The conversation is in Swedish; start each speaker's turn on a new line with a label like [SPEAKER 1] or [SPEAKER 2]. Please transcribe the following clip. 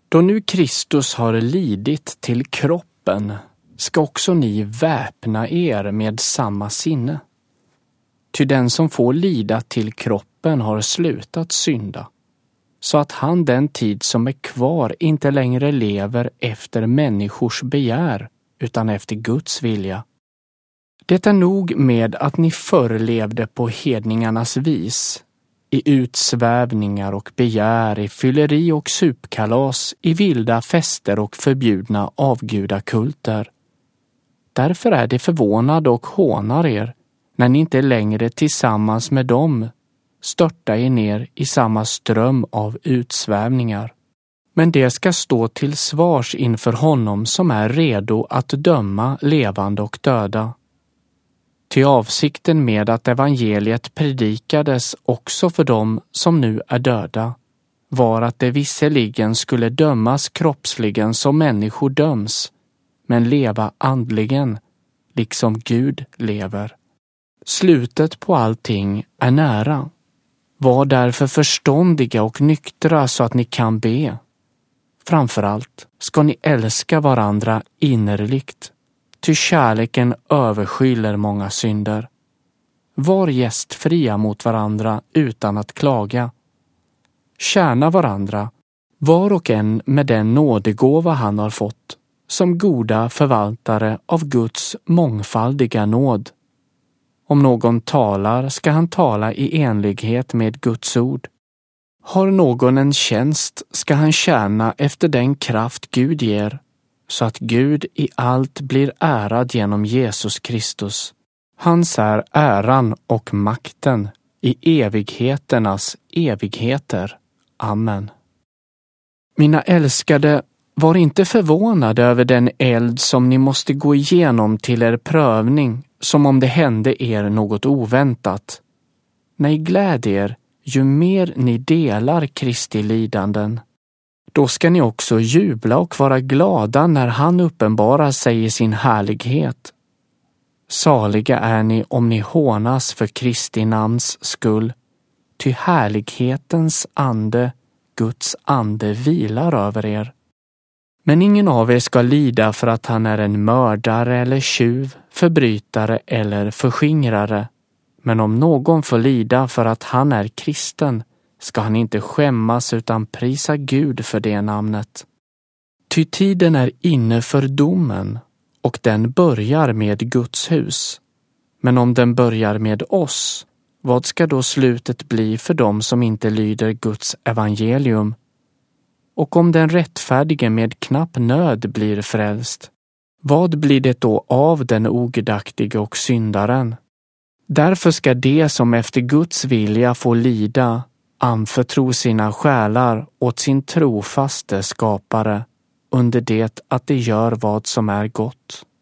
[SPEAKER 1] Då nu Kristus har lidit till kroppen, ska också ni väpna er med samma sinne. Ty den som får lida till kroppen har slutat synda, så att han den tid som är kvar inte längre lever efter människors begär, utan efter Guds vilja. Det är nog med att ni förr levde på hedningarnas vis, i utsvävningar och begär, i fylleri och supkalas, i vilda fester och förbjudna avgudakulter. Därför är det förvånad och hånar er, när ni inte längre tillsammans med dem störtar er ner i samma ström av utsvävningar. Men det ska stå till svars inför honom som är redo att döma levande och döda. Ty avsikten med att evangeliet predikades också för dem som nu är döda var att det visserligen skulle dömas kroppsligen som människor döms, men leva andligen, liksom Gud lever. Slutet på allting är nära. Var därför förståndiga och nyktra så att ni kan be. Framförallt ska ni älska varandra innerligt, ty kärleken överskyller många synder. Var gästfria mot varandra utan att klaga. Tjäna varandra, var och en med den nådegåva han har fått, som goda förvaltare av Guds mångfaldiga nåd. Om någon talar ska han tala i enlighet med Guds ord. Har någon en tjänst ska han tjäna efter den kraft Gud ger, så att Gud i allt blir ärad genom Jesus Kristus. Hans är äran och makten i evigheternas evigheter. Amen. Mina älskade, var inte förvånade över den eld som ni måste gå igenom till er prövning, som om det hände er något oväntat. Nej, gläd er, ju mer ni delar Kristi lidanden. Då ska ni också jubla och vara glada när han uppenbarar sig i sin härlighet. Saliga är ni om ni hånas för Kristi namns skull, ty härlighetens ande, Guds ande, vilar över er. Men ingen av er ska lida för att han är en mördare eller tjuv, förbrytare eller förskingrare. Men om någon får lida för att han är kristen, ska han inte skämmas utan prisa Gud för det namnet. Ty tiden är inne för domen, och den börjar med Guds hus. Men om den börjar med oss, vad ska då slutet bli för dem som inte lyder Guds evangelium? Och om den rättfärdige med knapp nöd blir frälst, vad blir det då av den ogudaktige och syndaren? Därför ska det som efter Guds vilja får lida anförtro sina själar åt sin trofaste skapare, under det att de gör vad som är gott.